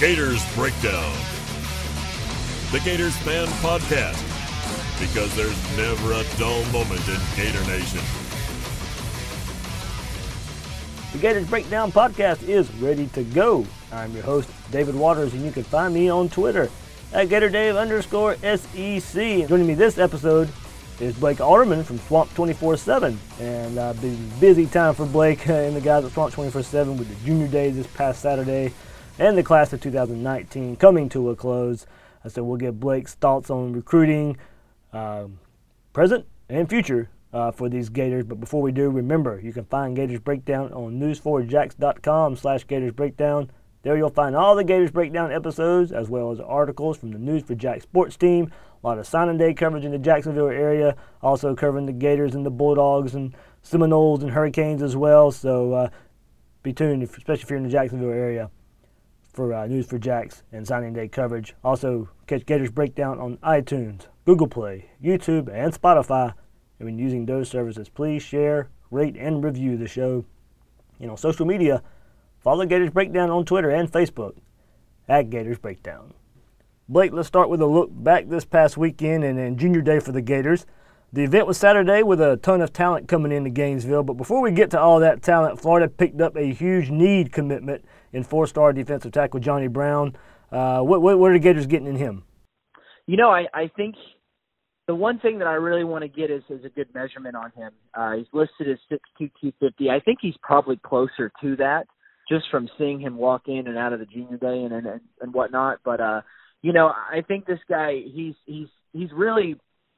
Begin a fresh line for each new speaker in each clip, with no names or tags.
Gators Breakdown, the Gators Fan Podcast, because there's never a dull moment in Gator Nation.
The Gators Breakdown Podcast is ready to go. I'm your host, David Waters, and you can find me on Twitter at GatorDave_SEC. Joining me this episode is Blake Alderman from Swamp 24/7, and been a busy time for Blake and the guys at Swamp 24/7 with the Junior Day this past Saturday and the class of 2019 coming to a close. So we'll get Blake's thoughts on recruiting, present and future, for these Gators. But before we do, remember, you can find Gators Breakdown on news4jax.com/Gators Breakdown. There you'll find all the Gators Breakdown episodes, as well as articles from the News4Jax sports team, a lot of signing day coverage in the Jacksonville area, also covering the Gators and the Bulldogs and Seminoles and Hurricanes as well. So be tuned, especially if you're in the Jacksonville area, for News4Jax and signing day coverage. Also, catch Gators Breakdown on iTunes, Google Play, YouTube, and Spotify. And when using those services, please share, rate, and review the show. And on social media, follow Gators Breakdown on Twitter and Facebook at Gators Breakdown. Blake, let's start with a look back this past weekend and Junior Day for the Gators. The event was Saturday with a ton of talent coming into Gainesville. But before we get to all that talent, Florida picked up a huge need commitment in four-star defensive tackle Johnny Brown. What are the Gators getting in him?
You know, I think the one thing that I really want to get is a good measurement on him. He's listed as 6'2", 250. I think he's probably closer to that, just from seeing him walk in and out of the Junior Day and whatnot. But you know, I think this guy, he's really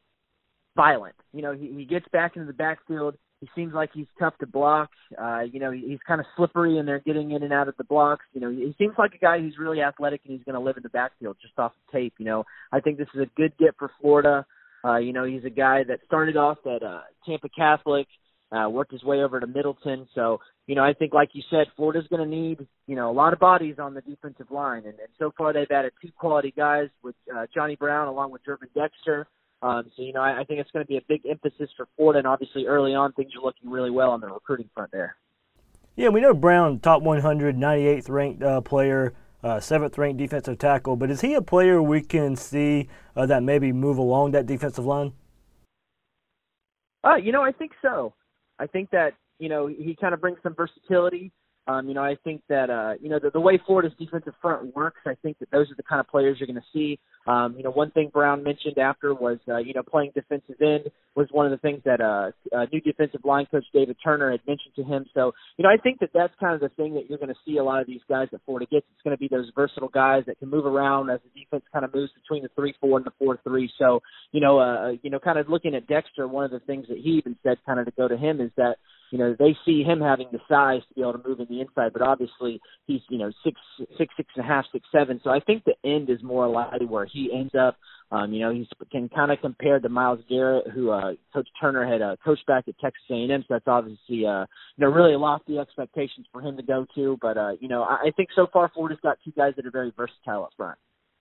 violent. You know, he gets back into the backfield. He seems like he's tough to block. You know, he's kind of slippery, and they're getting in and out of the blocks. You know, he seems like a guy who's really athletic, and he's going to live in the backfield just off the tape. You know, I think this is a good get for Florida. You know, he's a guy that started off at Tampa Catholic, worked his way over to Middleton. So, you know, I think, like you said, Florida's going to need, you know, a lot of bodies on the defensive line. And so far they've added two quality guys with Johnny Brown along with Jervin Dexter. So, you know, I think it's going to be a big emphasis for Florida. And obviously early on things are looking really well on the recruiting front there.
Yeah, we know Brown, top 100, 98th ranked player, 7th ranked defensive tackle. But is he a player we can see that maybe move along that defensive line?
You know, I think so. I think that, you know, he kind of brings some versatility. You know, I think that, you know, the way Florida's defensive front works, I think that those are the kind of players you're going to see. You know, one thing Brown mentioned after was, you know, playing defensive end was one of the things that new defensive line coach David Turner had mentioned to him. So, you know, I think that that's kind of the thing that you're going to see a lot of these guys that Florida gets. It's going to be those versatile guys that can move around as the defense kind of moves between the 3-4 and the 4-3. So, you know, kind of looking at Dexter, one of the things that he even said kind of to go to him is that, you know, they see him having the size to be able to move in the inside, but obviously he's, you know, 6'6.5", 6'7". So I think the end is more likely where he ends up. You know, he can kind of compare to Myles Garrett, who Coach Turner had coached back at Texas A&M. So that's obviously, you know, really lofty expectations for him to go to. But, you know, I think so far Florida's got two guys that are very versatile up front.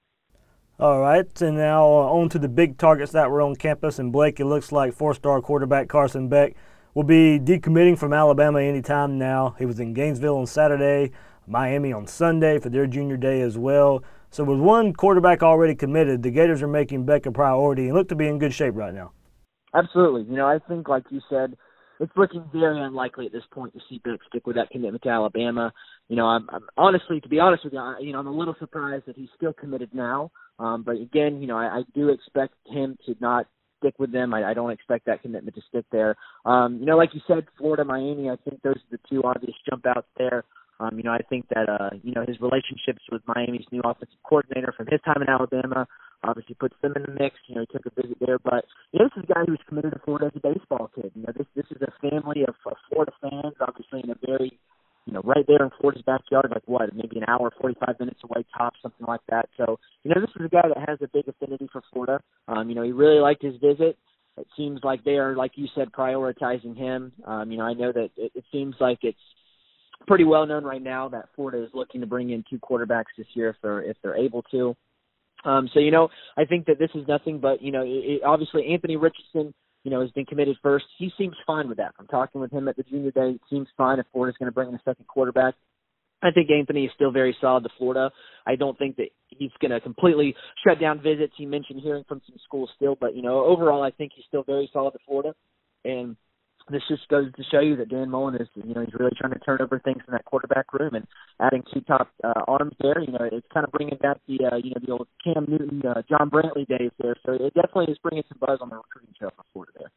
All right, and now on to the big targets that were on campus. And Blake, it looks like four-star quarterback Carson Beck will be decommitting from Alabama anytime now. He was in Gainesville on Saturday, Miami on Sunday for their Junior Day as well. So with one quarterback already committed, the Gators are making Beck a priority and look to be in good shape right now.
Absolutely. You know, I think, like you said, it's looking very unlikely at this point to see Beck stick with that commitment to Alabama. You know, I'm honestly, to be honest with you, you know, I'm a little surprised that he's still committed now. But again, you know, I do expect him to not stick with them. I don't expect that commitment to stick there. You know, like you said, Florida, Miami, I think those are the two obvious jump outs there. You know, I think that, you know, his relationships with Miami's new offensive coordinator from his time in Alabama obviously puts them in the mix. You know, he took a visit there. But, you know, this is a guy who was committed to Florida as a baseball kid. You know, this is a family of Florida fans, obviously in a very, you know, right there in Florida's backyard, like what, maybe an hour, 45 minutes away tops, something like that. So, you know, this is a guy that has a big affinity for Florida. You know, he really liked his visit. It seems like they are, like you said, prioritizing him. You know, I know that it seems like it's pretty well known right now that Florida is looking to bring in two quarterbacks this year if they're able to. So, you know, I think that this is nothing but, you know, obviously Anthony Richardson, you know, has been committed first. He seems fine with that. I'm talking with him at the Junior Day. It seems fine if Florida's going to bring in a second quarterback. I think Anthony is still very solid to Florida. I don't think that he's going to completely shut down visits. He mentioned hearing from some schools still, but, overall I think he's still very solid to Florida. And this just goes to show you that Dan Mullen is, he's really trying to turn over things in that quarterback room and adding 2 top arms there. It's kind of bringing back the old Cam Newton, John Brantley days there. So it definitely is bringing some buzz on the recruiting trail for Florida there.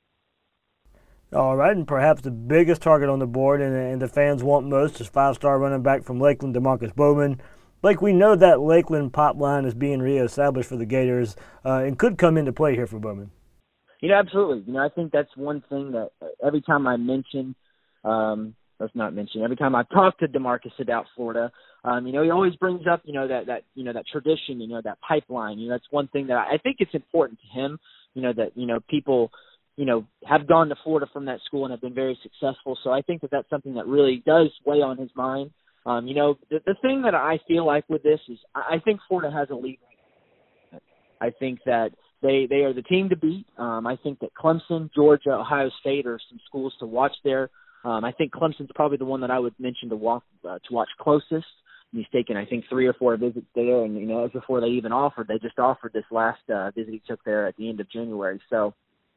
All right, and perhaps the biggest target on the board and the fans want most is 5-star running back from Lakeland, DeMarcus Bowman. Blake, we know that Lakeland pop line is being reestablished for the Gators and could come into play here for Bowman.
Absolutely. I think that's one thing that every time I mention, every time I talk to DeMarcus about Florida, he always brings up, that tradition, that pipeline. That's one thing that I think it's important to him, that, people, have gone to Florida from that school and have been very successful. So I think that that's something that really does weigh on his mind. The thing that I feel like with this is I think Florida has a lead. I think that they are the team to beat. I think that Clemson, Georgia, Ohio State are some schools to watch there. I think Clemson's probably the one that I would mention to watch closest. He's taken, I think, 3 or 4 visits there, and, as before they even offered. They just offered this last visit he took there at the end of January. So,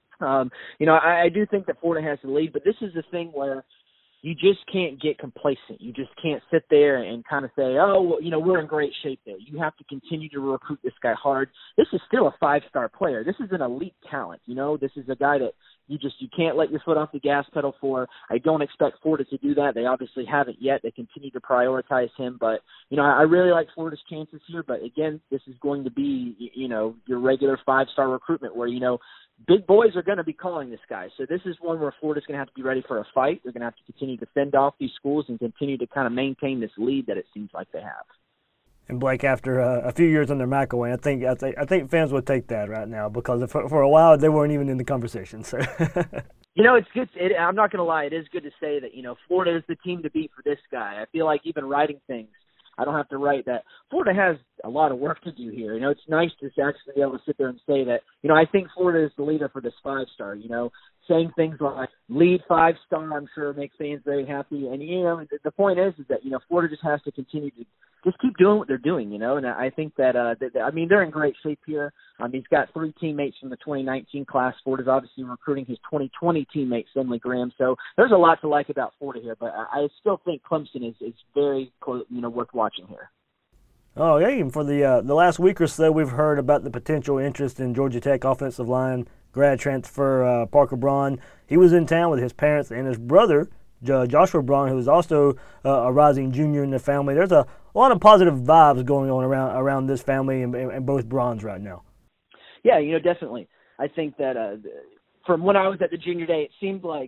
I do think that Florida has the lead, but this is the thing where you just can't get complacent. You just can't sit there and kind of say, we're in great shape there. You have to continue to recruit this guy hard. This is still a 5-star player. This is an elite talent. This is a guy that you can't let your foot off the gas pedal for. I don't expect Florida to do that. They obviously haven't yet. They continue to prioritize him. But, I really like Florida's chances here. But, again, this is going to be, your regular 5-star recruitment where, big boys are going to be calling this guy. So this is one where Florida's going to have to be ready for a fight. They're going to have to continue to fend off these schools and continue to kind of maintain this lead that it seems like they have.
And Blake, after a few years under McElwain, I think fans would take that right now because for a while they weren't even in the conversation. So.
It's good. I'm not going to lie. It is good to say that, Florida is the team to beat for this guy. I feel like even writing things, I don't have to write that. Florida has a lot of work to do here. It's nice to actually be able to sit there and say that, I think Florida is the leader for this 5-star, saying things like lead 5-star, I'm sure makes fans very happy. And, the point is that, Florida just has to continue to just keep doing what they're doing, and I think that, they're in great shape here. He's got 3 teammates from the 2019 class. Florida's obviously recruiting his 2020 teammate, Finley Graham. So there's a lot to like about Florida here, but I still think Clemson is very, worth watching here.
Oh, yeah, even for the last week or so, we've heard about the potential interest in Georgia Tech offensive line grad transfer Parker Braun. He was in town with his parents and his brother, Joshua Braun, who is also a rising junior in the family. There's a lot of positive vibes going on around this family and both Brauns right now.
Yeah, definitely. I think that from when I was at the junior day, it seemed like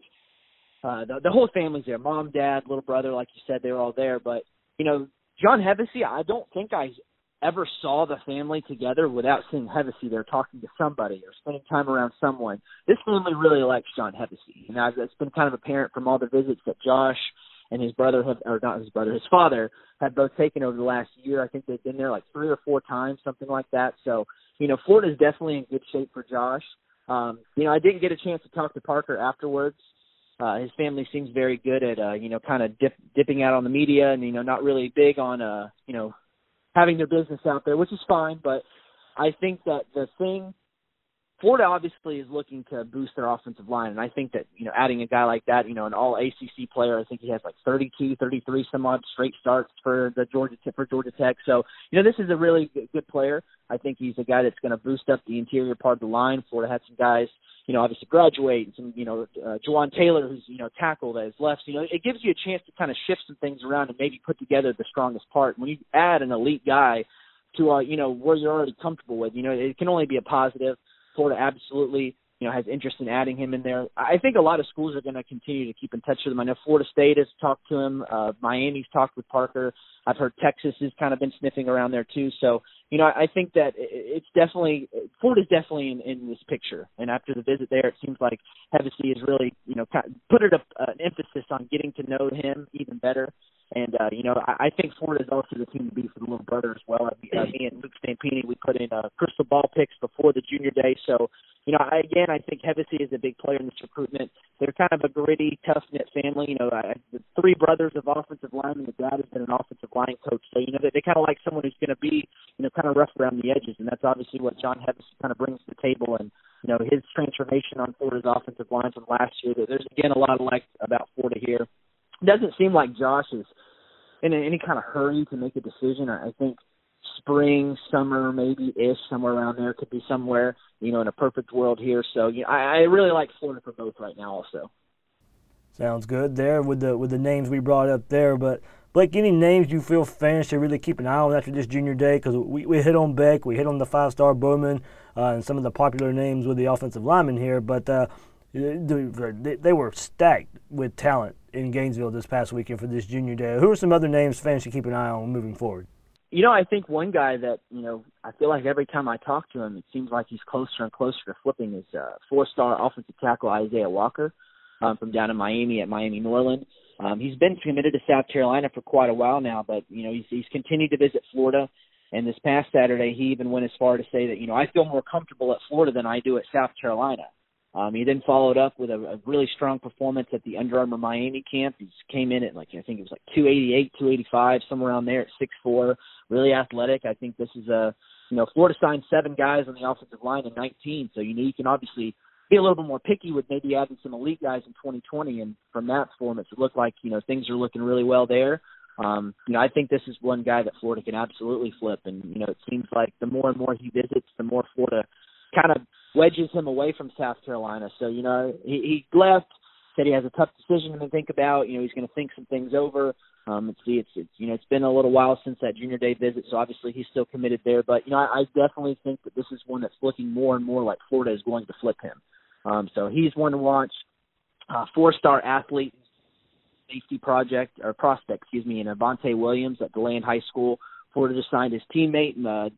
the whole family's there. Mom, dad, little brother, like you said, they were all there. But, John Hevesy, I don't think I ever saw the family together without seeing Hevesy there talking to somebody or spending time around someone. This family really likes John Hevesy. It's been kind of apparent from all the visits that Josh and his brother his father have both taken over the last year. I think they've been there like 3 or 4 times, something like that. So, Florida's definitely in good shape for Josh. I didn't get a chance to talk to Parker afterwards. His family seems very good at, kind of dipping out on the media and, not really big on, having their business out there, which is fine. But I think that Florida obviously is looking to boost their offensive line. And I think that, adding a guy like that, an all ACC player, I think he has like 32, 33 some odd straight starts for Georgia Tech. So, this is a really good player. I think he's a guy that's going to boost up the interior part of the line. Florida had some guys, obviously graduate, and some, Juwan Taylor, who's, tackle that is left. It gives you a chance to kind of shift some things around and maybe put together the strongest part. When you add an elite guy to, where you're already comfortable with, it can only be a positive. Florida absolutely, has interest in adding him in there. I think a lot of schools are going to continue to keep in touch with him. I know Florida State has talked to him. Miami's talked with Parker. I've heard Texas has kind of been sniffing around there too. So, I think that Florida's definitely in this picture. And after the visit there, it seems like Hevesy has really, kind of put an emphasis on getting to know him even better. And, I think Florida is also the team to beat for the little brother as well. Me and Luke Stampini, we put in crystal ball picks before the junior day. So, I think Hevesy is a big player in this recruitment. they're kind of a gritty, tough-knit family. You know, the three brothers of offensive linemen. The dad has been an offensive line coach. So, you know, they kind of like someone who's going to be, you know, kind of rough around the edges. And that's obviously what John Hevis kind of brings to the table. And, you know, his transformation on Florida's offensive line from last year, there's, again, a lot of like about Florida here. It doesn't seem like Josh is in any kind of hurry to make a decision. I think spring, summer, maybe-ish, somewhere around there could be somewhere, you know, in a perfect world here. So, you know, I really like Florida for both right now also.
Sounds good there with the names we brought up there. But, Blake, any names you feel fans should really keep an eye on after this junior day? Because we hit on Beck, we hit on the five-star Bowman, and some of the popular names with the offensive linemen here. But they were stacked with talent in Gainesville this past weekend for this junior day. Who are some other names fans should keep an eye on moving forward?
You know, I think one guy that, you know, I feel like every time I talk to him, it seems like he's closer and closer to flipping is four-star offensive tackle Isaiah Walker from down in Miami at Miami Norland. He's been committed to South Carolina for quite a while now, but, you know, he's continued to visit Florida. And this past Saturday, he even went as far to say that, you know, I feel more comfortable at Florida than I do at South Carolina. He then followed up with a really strong performance at the Under Armour Miami camp. He came in at, like, I think it was like 288, 285, somewhere around there at 6'4", really athletic. I think this is you know, Florida signed 7 guys on the offensive line in 19, so, you know, you can obviously be a little bit more picky with maybe adding some elite guys in 2020, and from that performance, it looked like, you know, things are looking really well there. You know, I think this is one guy that Florida can absolutely flip, and, you know, it seems like the more and more he visits, the more Florida kind of wedges him away from South Carolina. So, you know, he left, said he has a tough decision to think about. You know, he's going to think some things over. It's you know, it's been a little while since that junior day visit, so obviously he's still committed there. But, you know, I definitely think that this is one that's looking more and more like Florida is going to flip him. So he's one to watch. 4-star athlete, safety prospect, in Avante Williams at DeLand High School. Florida just signed his teammate,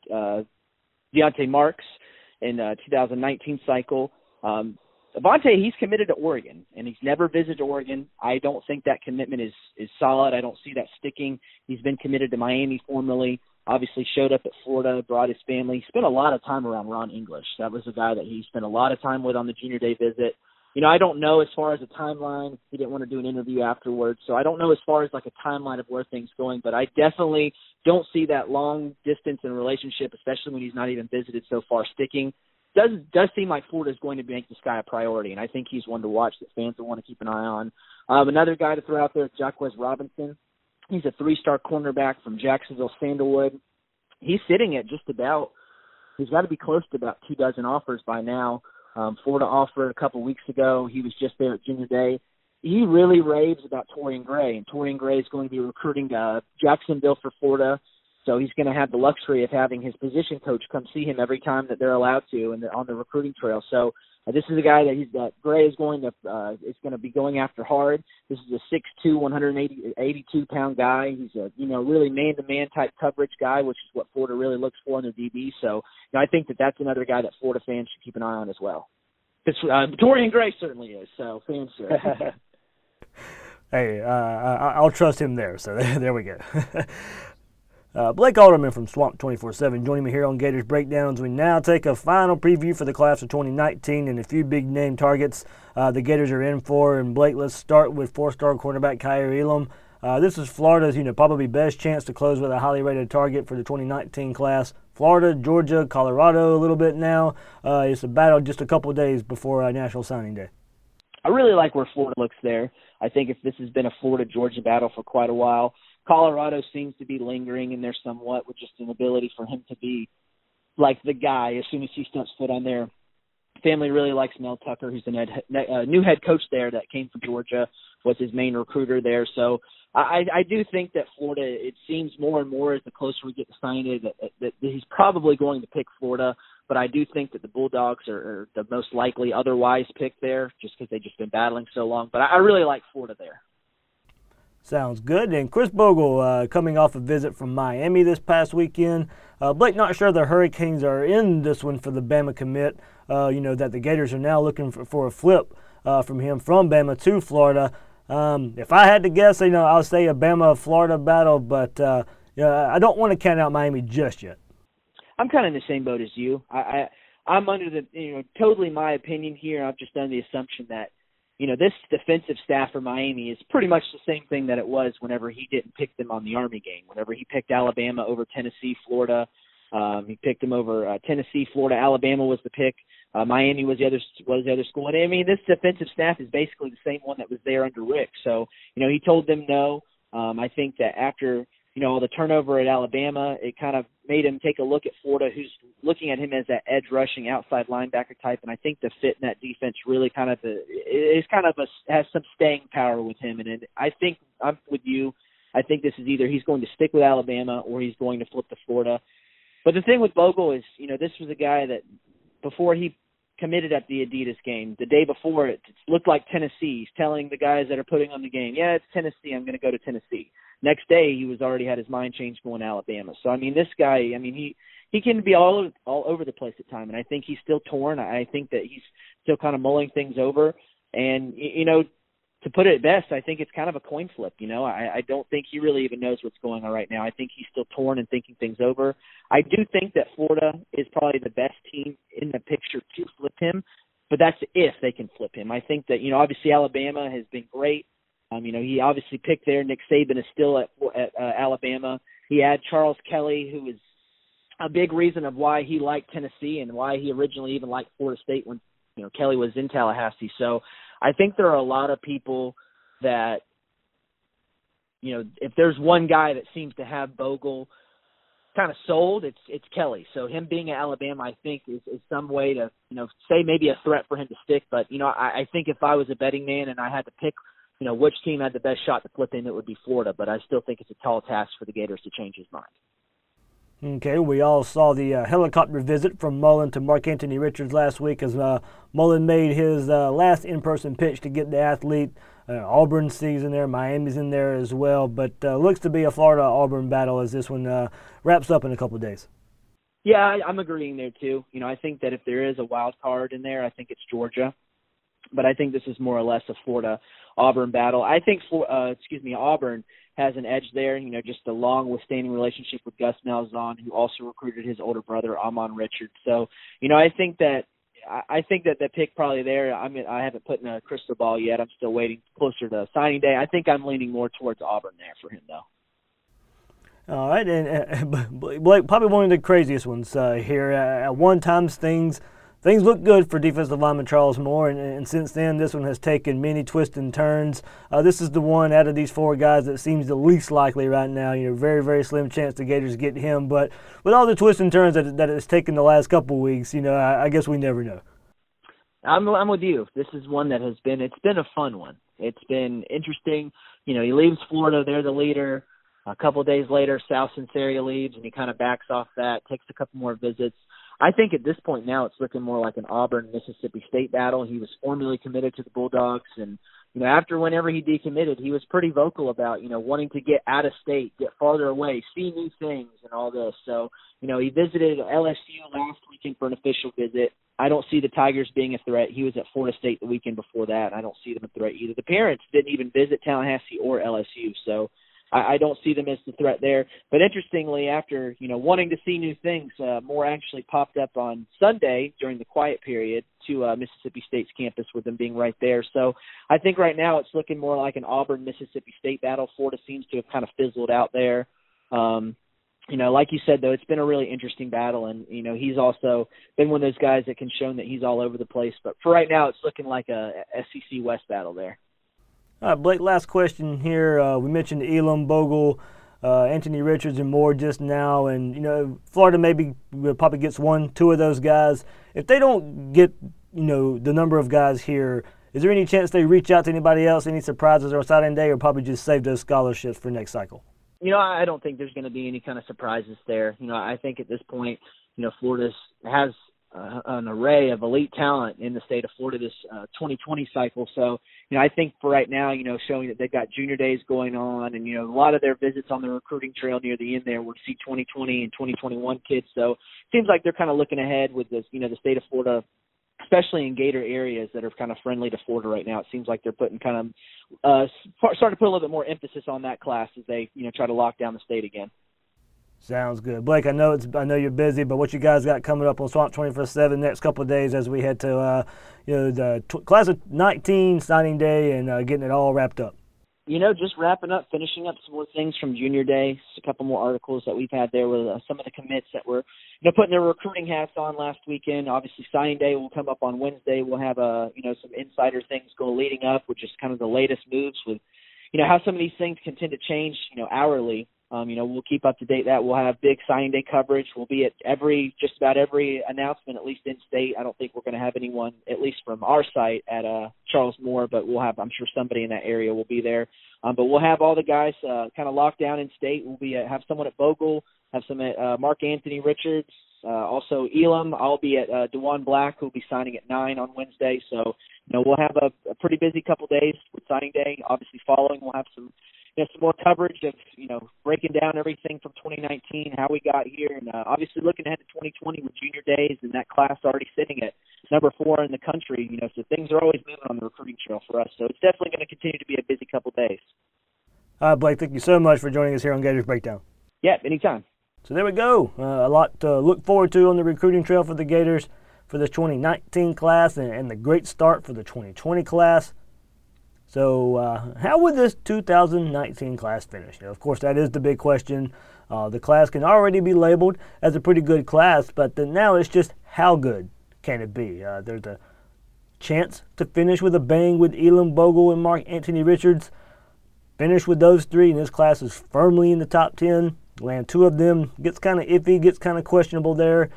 Deontay Marks, in 2019 cycle. Avante, he's committed to Oregon, and he's never visited Oregon. I don't think that commitment is solid. I don't see that sticking. He's been committed to Miami formerly, obviously showed up at Florida, brought his family. He spent a lot of time around Ron English. That was a guy that he spent a lot of time with on the junior day visit. You know, I don't know as far as a timeline. He didn't want to do an interview afterwards, so I don't know as far as like a timeline of where things going, but I definitely don't see that long distance in a relationship, especially when he's not even visited so far, sticking. Does seem like Florida is going to make this guy a priority, and I think he's one to watch that fans will want to keep an eye on. Another guy to throw out there, Jacquez Robinson. He's a 3-star cornerback from Jacksonville Sandalwood. He's sitting at just about, he's got to be close to about 24 offers by now. Florida offered a couple weeks ago. He was just there at junior day. He really raves about Torian Gray, and Torian Gray is going to be recruiting Jacksonville for Florida. So he's going to have the luxury of having his position coach come see him every time that they're allowed to, and on the recruiting trail. So this is a guy that Gray is going to be going after hard. This is a 6'2", 182-pound guy. He's a really man-to-man type coverage guy, which is what Florida really looks for in their DB. So I think that's another guy that Florida fans should keep an eye on as well. Torian Gray certainly is. So fans should.
Hey, I'll trust him there. So there we go. Blake Alderman from Swamp 24/7 joining me here on Gators Breakdowns. We now take a final preview for the class of 2019 and a few big name targets the Gators are in for. And Blake, let's start with 4-star cornerback Kaiir Elam. This is Florida's probably best chance to close with a highly rated target for the 2019 class. Florida, Georgia, Colorado a little bit now. It's a battle just a couple of days before National Signing Day.
I really like where Florida looks there. I think if this has been a Florida-Georgia battle for quite a while, Colorado seems to be lingering in there somewhat with just an ability for him to be like the guy as soon as he steps foot on there. Family really likes Mel Tucker, who's the new head coach there that came from Georgia, was his main recruiter there. So I do think that Florida, it seems more and more as the closer we get to signing it, that he's probably going to pick Florida. But I do think that the Bulldogs are the most likely otherwise pick there just because they've just been battling so long. But I really like Florida there.
Sounds good. And Chris Bogle coming off a visit from Miami this past weekend. Blake, not sure the Hurricanes are in this one for the Bama commit. That the Gators are now looking for a flip from him from Bama to Florida. If I had to guess, I'll say a Bama-Florida battle, but I don't want to count out Miami just yet.
I'm kind of in the same boat as you. I'm under the, totally my opinion here. I've just done the assumption that this defensive staff for Miami is pretty much the same thing that it was whenever he didn't pick them on the Army game. Whenever he picked Alabama over Tennessee, Florida, he picked them over Tennessee, Florida. Alabama was the pick. Miami was the other school. And I mean, this defensive staff is basically the same one that was there under Rick. So, he told them no. I think that after, all the turnover at Alabama, it kind of made him take a look at Florida, who's looking at him as that edge rushing outside linebacker type. And I think the fit in that defense really has some staying power with him. And I think I'm with you. I think this is either he's going to stick with Alabama or he's going to flip to Florida. But the thing with Bogle is, this was a guy that before he committed at the Adidas game, the day before it looked like Tennessee. He's telling the guys that are putting on the game, yeah, it's Tennessee, I'm going to go to Tennessee. Next day, he was already had his mind changed going to Alabama. So, I mean, this guy, he can be all over the place at times, and I think he's still torn. I think that he's still kind of mulling things over. And, to put it best, I think it's kind of a coin flip. I don't think he really even knows what's going on right now. I think he's still torn and thinking things over. I do think that Florida is probably the best team in the picture to flip him, but that's if they can flip him. I think that, obviously Alabama has been great. He obviously picked there. Nick Saban is still at Alabama. He had Charles Kelly, who is a big reason of why he liked Tennessee and why he originally even liked Florida State when, Kelly was in Tallahassee. So I think there are a lot of people that, if there's one guy that seems to have Bogle kind of sold, it's Kelly. So him being at Alabama, I think is some way to, say maybe a threat for him to stick. But, I think if I was a betting man and I had to pick, which team had the best shot to flip him, it would be Florida. But I still think it's a tall task for the Gators to change his mind.
Okay, we all saw the helicopter visit from Mullen to Mark Anthony Richards last week as Mullen made his last in-person pitch to get the athlete. Auburn season there, Miami's in there as well, but looks to be a Florida-Auburn battle as this one wraps up in a couple of days.
Yeah, I'm agreeing there too. I think that if there is a wild card in there, I think it's Georgia. But I think this is more or less a Florida-Auburn battle. I think Auburn has an edge there, just a long-withstanding relationship with Gus Malzahn, who also recruited his older brother, Amon Richards. So, I think that the pick probably there, I haven't put in a crystal ball yet. I'm still waiting closer to signing day. I think I'm leaning more towards Auburn there for him, though.
All right, and Blake, probably one of the craziest ones here. At one time, things looked good for defensive lineman Charles Moore, and since then this one has taken many twists and turns. This is the one out of these four guys that seems the least likely right now. Very, very slim chance the Gators get him, but with all the twists and turns that it's taken the last couple of weeks, I guess we never know.
I'm with you. This is one that it's been a fun one. It's been interesting. He leaves Florida, they're the leader. A couple of days later, Sal Sinceri leaves, and he kind of backs off that, takes a couple more visits. I think at this point now it's looking more like an Auburn-Mississippi State battle. He was formally committed to the Bulldogs, and whenever he decommitted, he was pretty vocal about wanting to get out of state, get farther away, see new things, and all this. So he visited LSU last weekend for an official visit. I don't see the Tigers being a threat. He was at Florida State the weekend before that, and I don't see them a threat either. The parents didn't even visit Tallahassee or LSU, so I don't see them as the threat there. But interestingly, after wanting to see new things, Moore actually popped up on Sunday during the quiet period to Mississippi State's campus, with them being right there. So I think right now it's looking more like an Auburn-Mississippi State battle. Florida seems to have kind of fizzled out there. Like you said, though, it's been a really interesting battle, and he's also been one of those guys that can show that he's all over the place. But for right now, it's looking like a SEC West battle there.
All right, Blake, last question here. We mentioned Elam, Bogle, Anthony Richards, and Moore just now. And, Florida probably gets 1-2 of those guys. If they don't get, the number of guys here, is there any chance they reach out to anybody else, any surprises on signing day, or probably just save those scholarships for next cycle?
I don't think there's going to be any kind of surprises there. I think at this point, Florida has an array of elite talent in the state of Florida this 2020 cycle. So, I think for right now, showing that they've got junior days going on, and, a lot of their visits on the recruiting trail near the end there will see 2020 and 2021 kids. So it seems like they're kind of looking ahead with this, the state of Florida, especially in Gator areas that are kind of friendly to Florida right now. It seems like they're putting kind of starting to put a little bit more emphasis on that class as they, try to lock down the state again.
Sounds good. Blake, I know you're busy, but what you guys got coming up on Swamp 24/7 next couple of days as we head to the class of 19 signing day and getting it all wrapped up?
Just wrapping up, finishing up some more things from Junior Day. Just a couple more articles that we've had there with some of the commits that were putting their recruiting hats on last weekend. Obviously, signing day will come up on Wednesday. We'll have some insider things go leading up, which is kind of the latest moves with how some of these things can tend to change hourly. We'll keep up to date that. We'll have big signing day coverage. We'll be at just about every announcement, at least in state. I don't think we're going to have anyone, at least from our site, at Charles Moore, but we'll have, I'm sure somebody in that area will be there. But we'll have all the guys kind of locked down in state. We'll be have someone at Bogle, have some at Mark Anthony Richards, also Elam. I'll be at DeJuan Black, who'll be signing at 9 on Wednesday. So, we'll have a pretty busy couple days with signing day. Obviously, following, we'll have some more coverage of, breaking down everything from 2019, how we got here, and obviously looking ahead to 2020 with Junior Days and that class already sitting at number 4 in the country. So things are always moving on the recruiting trail for us. So it's definitely going to continue to be a busy couple days.
Blake, thank you so much for joining us here on Gators Breakdown.
Yeah, anytime.
So there we go. A lot to look forward to on the recruiting trail for the Gators for this 2019 class and the great start for the 2020 class. So how would this 2019 class finish? Of course, that is the big question. The class can already be labeled as a pretty good class, but now it's just how good can it be? There's a chance to finish with a bang with Elam, Bogle, and Mark Anthony Richards. Finish with those three, and this class is firmly in the top 10. Land 2 of them gets kind of iffy, gets kind of questionable there.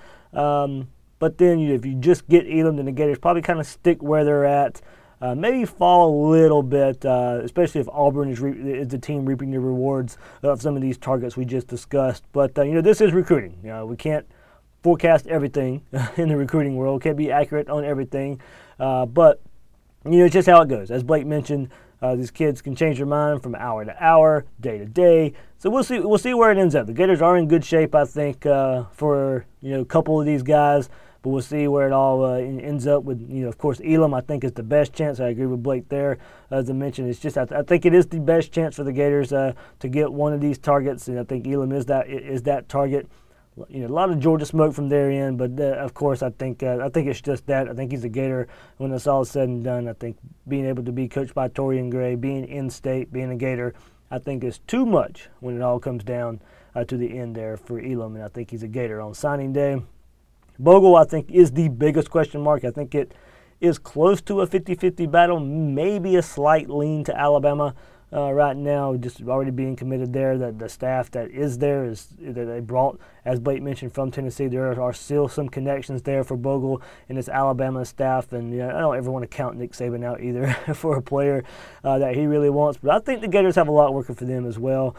But then if you just get Elam, then the Gators probably kind of stick where they're at. Maybe fall a little bit, especially if Auburn is the team reaping the rewards of some of these targets we just discussed. But, this is recruiting. We can't forecast everything in the recruiting world. Can't be accurate on everything. But, it's just how it goes. As Blake mentioned, these kids can change their mind from hour to hour, day to day. So we'll see where it ends up. The Gators are in good shape, I think, for, a couple of these guys. But we'll see where it all ends up with, of course, Elam, I think, is the best chance. I agree with Blake there. As I mentioned, it's just I think it is the best chance for the Gators to get one of these targets, and I think Elam is that target. A lot of Georgia smoke from their end, but of course, I think it's just that. I think he's a Gator when it's all said and done. I think being able to be coached by Torian Gray, being in state, being a Gator, I think is too much when it all comes down to the end there for Elam, and I think he's a Gator on signing day. Bogle, I think, is the biggest question mark. I think it is close to a 50-50 battle, maybe a slight lean to Alabama right now, just already being committed there. That the staff that is there is that they brought, as Blake mentioned, from Tennessee. There are still some connections there for Bogle and his Alabama staff, and I don't ever want to count Nick Saban out either for a player that he really wants. But I think the Gators have a lot working for them as well.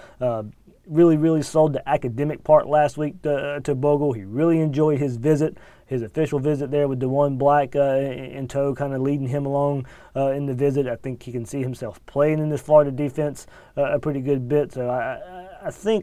Really sold the academic part last week to Bogle. He really enjoyed his official visit there with DeJuan Black in tow, kind of leading him along in the visit. I think he can see himself playing in this Florida defense a pretty good bit. So I think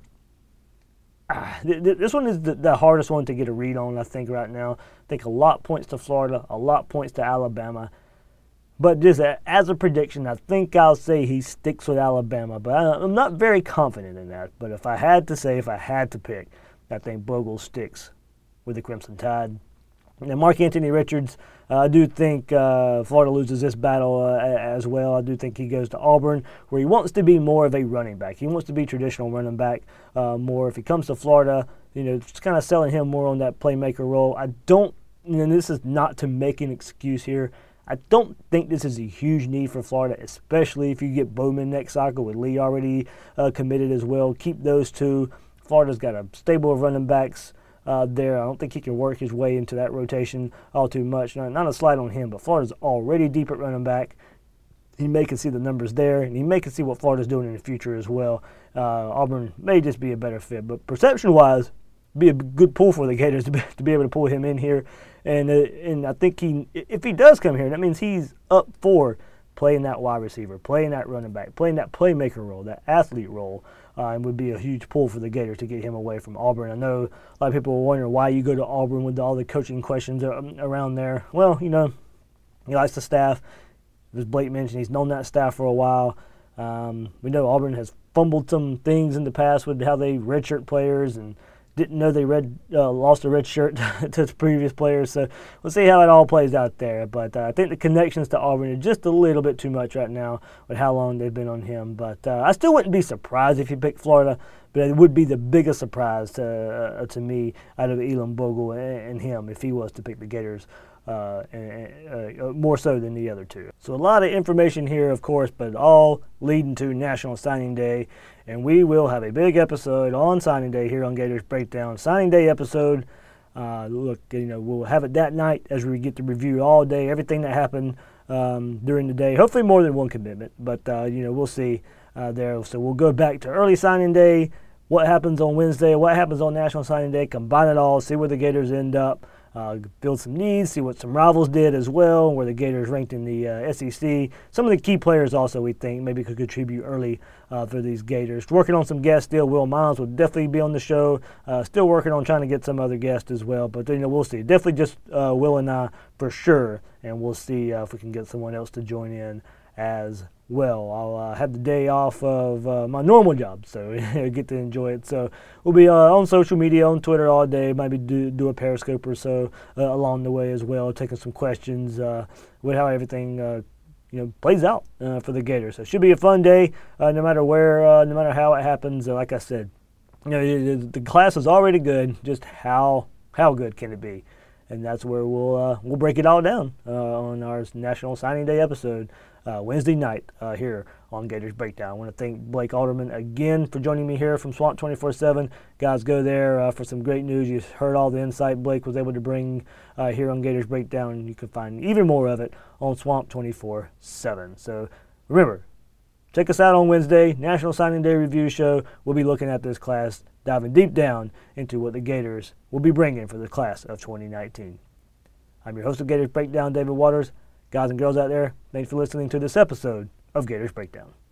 this one is the hardest one to get a read on, I think, right now. I think a lot points to Florida, a lot points to Alabama. But just as a prediction, I think I'll say he sticks with Alabama. But I'm not very confident in that. But if I had to pick, I think Bogle sticks with the Crimson Tide. And Mark Anthony Richards, I do think Florida loses this battle as well. I do think he goes to Auburn, where he wants to be more of a running back. He wants to be traditional running back more. If he comes to Florida, just kind of selling him more on that playmaker role. I don't, this is not to make an excuse here. I don't think this is a huge need for Florida, especially if you get Bowman next cycle with Lee already committed as well. Keep those two. Florida's got a stable of running backs there. I don't think he can work his way into that rotation all too much. Not a slight on him, but Florida's already deep at running back. He may can see the numbers there, and he may can see what Florida's doing in the future as well. Auburn may just be a better fit, but perception-wise, be a good pull for the Gators to be able to pull him in here. And I think if he does come here, that means he's up for playing that wide receiver, playing that running back, playing that playmaker role, that athlete role, and would be a huge pull for the Gators to get him away from Auburn. I know a lot of people are wondering why you go to Auburn with all the coaching questions around there. Well, he likes the staff. As Blake mentioned, he's known that staff for a while. We know Auburn has fumbled some things in the past with how they redshirt players and didn't know they lost a red shirt to the previous players. So we'll see how it all plays out there. But I think the connections to Auburn are just a little bit too much right now with how long they've been on him. But I still wouldn't be surprised if he picked Florida, but it would be the biggest surprise to me out of Elam Bogle and him if he was to pick the Gators. More so than the other two. So a lot of information here, of course, but all leading to National Signing Day, and we will have a big episode on Signing Day here on Gators Breakdown. Signing Day episode. Look, we'll have it that night as we get to review all day everything that happened during the day. Hopefully more than one commitment, but we'll see there. So we'll go back to early Signing Day. What happens on Wednesday? What happens on National Signing Day? Combine it all. See where the Gators end up. Build some needs, see what some rivals did as well, where the Gators ranked in the SEC. Some of the key players also we think maybe could contribute early for these Gators. Working on some guests still. Will Miles will definitely be on the show. Still working on trying to get some other guests as well. But we'll see. Definitely just Will and I for sure. And we'll see if we can get someone else to join in as well. I'll have the day off of my normal job, so get to enjoy it. So we'll be on social media, on Twitter all day, maybe do a Periscope or so along the way as well, taking some questions with how everything plays out for the Gators. So it should be a fun day, no matter where, no matter how it happens. Like I said, the class is already good. Just how good can it be? And that's where we'll break it all down on our National Signing Day episode Wednesday night here on Gators Breakdown. I want to thank Blake Alderman again for joining me here from Swamp 24/7. Guys, go there for some great news. You heard all the insight Blake was able to bring here on Gators Breakdown. You can find even more of it on Swamp 24/7. So remember, check us out on Wednesday, National Signing Day Review Show. We'll be looking at this class, diving deep down into what the Gators will be bringing for the class of 2019. I'm your host of Gators Breakdown, David Waters. Guys and girls out there, thanks for listening to this episode of Gators Breakdown.